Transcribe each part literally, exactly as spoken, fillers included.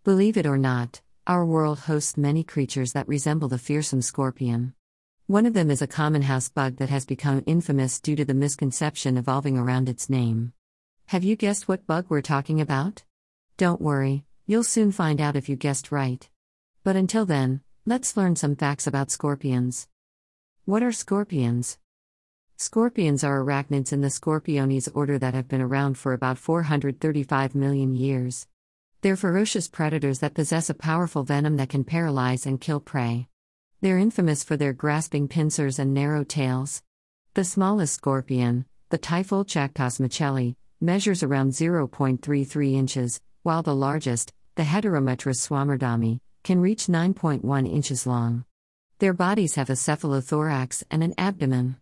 Believe it or not, our world hosts many creatures that resemble the fearsome scorpion. One of them is a common house bug that has become infamous due to the misconception evolving around its name. Have you guessed what bug we're talking about? Don't worry, you'll soon find out if you guessed right. But until then, let's learn some facts about scorpions. What are scorpions? Scorpions are arachnids in the Scorpiones order that have been around for about four hundred thirty-five million years. They're ferocious predators that possess a powerful venom that can paralyze and kill prey. They're infamous for their grasping pincers and narrow tails. The smallest scorpion, the Typhochactos machelli, measures around zero point three three inches, while the largest, the Heterometrus swammerdami, can reach nine point one inches long. Their bodies have a cephalothorax and an abdomen.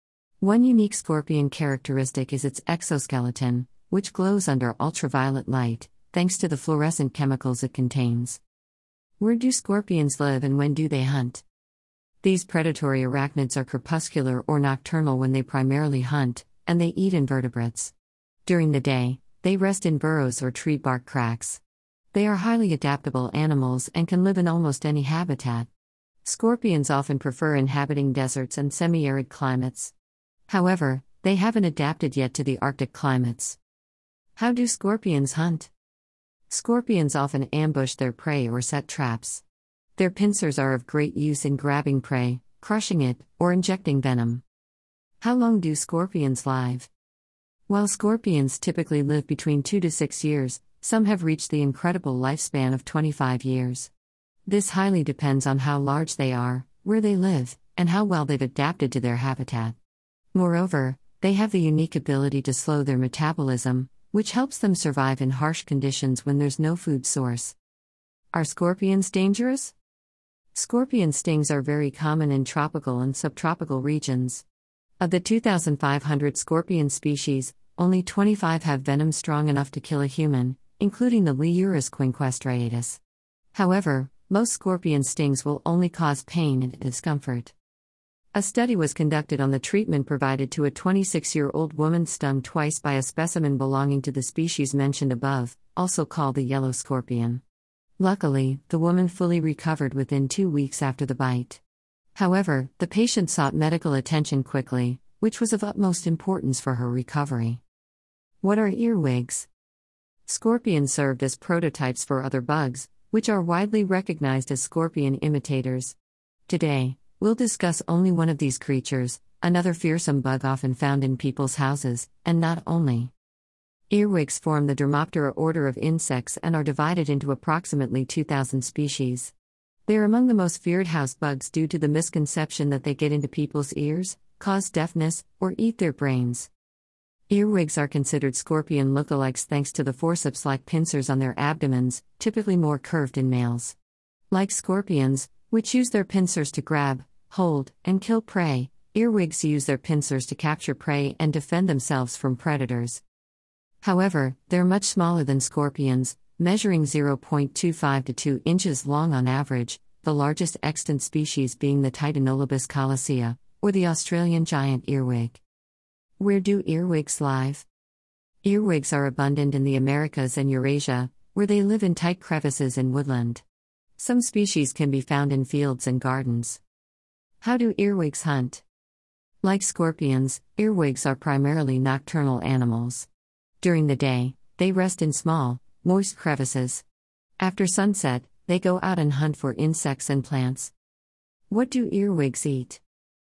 One unique scorpion characteristic is its exoskeleton, which glows under ultraviolet light, thanks to the fluorescent chemicals it contains. Where do scorpions live and when do they hunt? These predatory arachnids are crepuscular or nocturnal when they primarily hunt, and they eat invertebrates. During the day, they rest in burrows or tree bark cracks. They are highly adaptable animals and can live in almost any habitat. Scorpions often prefer inhabiting deserts and semi-arid climates. However, they haven't adapted yet to the Arctic climates. How do scorpions hunt? Scorpions often ambush their prey or set traps. Their pincers are of great use in grabbing prey, crushing it, or injecting venom. How long do scorpions live? While scorpions typically live between two to six years, some have reached the incredible lifespan of twenty-five years. This highly depends on how large they are, where they live, and how well they've adapted to their habitat. Moreover, they have the unique ability to slow their metabolism, which helps them survive in harsh conditions when there's no food source. Are scorpions dangerous? Scorpion stings are very common in tropical and subtropical regions. Of the two thousand five hundred scorpion species, only twenty-five have venom strong enough to kill a human, including the Leiurus quinquestriatus. However, most scorpion stings will only cause pain and discomfort. A study was conducted on the treatment provided to a twenty-six-year-old woman stung twice by a specimen belonging to the species mentioned above, also called the yellow scorpion. Luckily, the woman fully recovered within two weeks after the bite. However, the patient sought medical attention quickly, which was of utmost importance for her recovery. What are earwigs? Scorpions served as prototypes for other bugs, which are widely recognized as scorpion imitators. Today, we'll discuss only one of these creatures, another fearsome bug often found in people's houses, and not only. Earwigs form the Dermoptera order of insects and are divided into approximately two thousand species. They are among the most feared house bugs due to the misconception that they get into people's ears, cause deafness, or eat their brains. Earwigs are considered scorpion lookalikes thanks to the forceps-like pincers on their abdomens, typically more curved in males. Like scorpions, which use their pincers to grab, hold, and kill prey, earwigs use their pincers to capture prey and defend themselves from predators. However, they're much smaller than scorpions, measuring zero point two five to two inches long on average, the largest extant species being the Titanolobus colossia, or the Australian giant earwig. Where do earwigs live? Earwigs are abundant in the Americas and Eurasia, where they live in tight crevices and woodland. Some species can be found in fields and gardens. How do earwigs hunt? Like scorpions, earwigs are primarily nocturnal animals. During the day, they rest in small, moist crevices. After sunset, they go out and hunt for insects and plants. What do earwigs eat?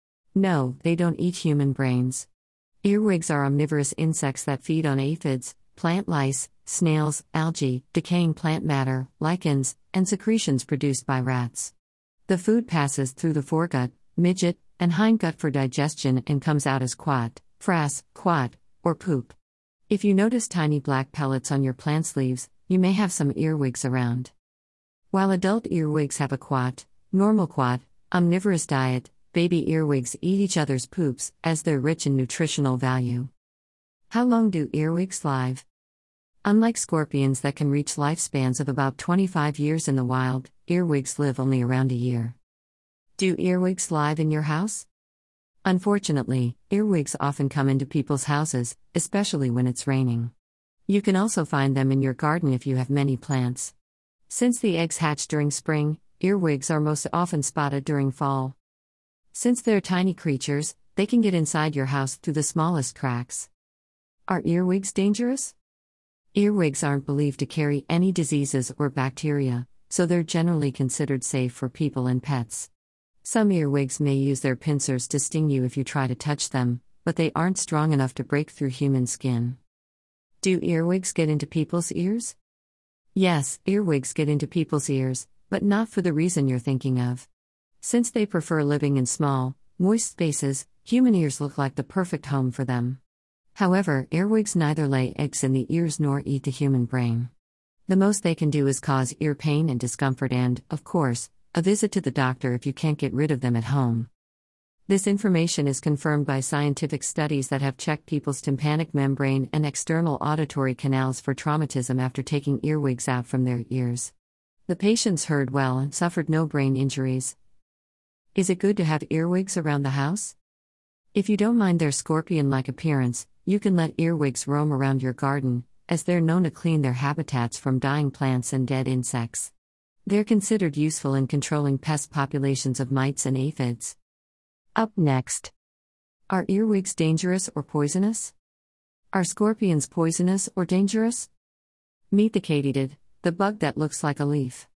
No, they don't eat human brains. Earwigs are omnivorous insects that feed on aphids, plant lice, snails, algae, decaying plant matter, lichens, and secretions produced by rats. The food passes through the foregut, midgut, and hindgut for digestion and comes out as quat, frass, quat, or poop. If you notice tiny black pellets on your plant's leaves, you may have some earwigs around. While adult earwigs have a quat, normal quat, omnivorous diet, baby earwigs eat each other's poops, as they're rich in nutritional value. How long do earwigs live? Unlike scorpions that can reach lifespans of about twenty-five years in the wild, earwigs live only around a year. Do earwigs live in your house? Unfortunately, earwigs often come into people's houses, especially when it's raining. You can also find them in your garden if you have many plants. Since the eggs hatch during spring, earwigs are most often spotted during fall. Since they're tiny creatures, they can get inside your house through the smallest cracks. Are earwigs dangerous? Earwigs aren't believed to carry any diseases or bacteria, so they're generally considered safe for people and pets. Some earwigs may use their pincers to sting you if you try to touch them, but they aren't strong enough to break through human skin. Do earwigs get into people's ears? Yes, earwigs get into people's ears, but not for the reason you're thinking of. Since they prefer living in small, moist spaces, human ears look like the perfect home for them. However, earwigs neither lay eggs in the ears nor eat the human brain. The most they can do is cause ear pain and discomfort and, of course, a visit to the doctor if you can't get rid of them at home. This information is confirmed by scientific studies that have checked people's tympanic membrane and external auditory canals for traumatism after taking earwigs out from their ears. The patients heard well and suffered no brain injuries. Is it good to have earwigs around the house? If you don't mind their scorpion-like appearance, you can let earwigs roam around your garden, as they're known to clean their habitats from dying plants and dead insects. They're considered useful in controlling pest populations of mites and aphids. Up next. Are earwigs dangerous or poisonous? Are scorpions poisonous or dangerous? Meet the katydid, the bug that looks like a leaf.